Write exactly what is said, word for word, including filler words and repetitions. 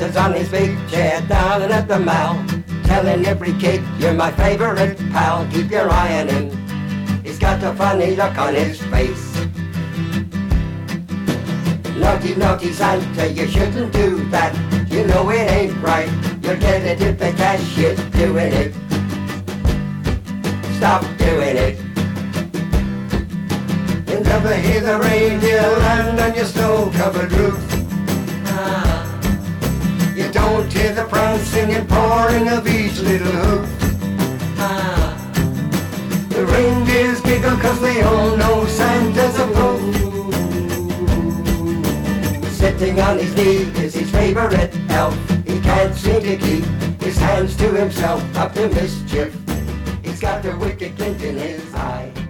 Santa's on his big chair down at the mall, telling every kid, you're my favorite pal. Keep your eye on him, he's got a funny look on his face. Naughty, naughty Santa, you shouldn't do that. You know it ain't right. You'll get it if they catch you doing it. Stop doing it. You'll never hear the reindeer land on your snow-covered roof. Ah. You don't hear the prancing and pouring of each little hoof. Ah. The reindeers giggle cause they all know Santa's a fool. Sitting on his knee is his favorite elf. He can't seem to keep his hands to himself, up to mischief. He's got a wicked glint in his eye.